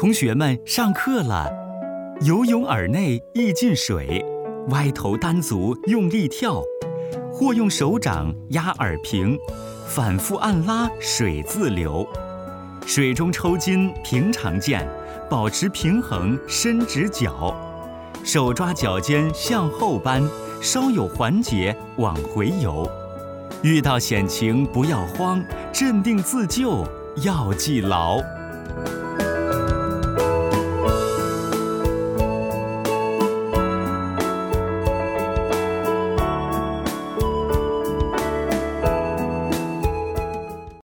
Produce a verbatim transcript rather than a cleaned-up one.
同学们上课了，游泳耳内易进水，歪头单足用力跳，或用手掌压耳屏，反复按拉水自流。水中抽筋平常见，保持平衡伸直脚，手抓脚尖向后扳，稍有缓解往回游。遇到险情不要慌，镇定自救要记牢。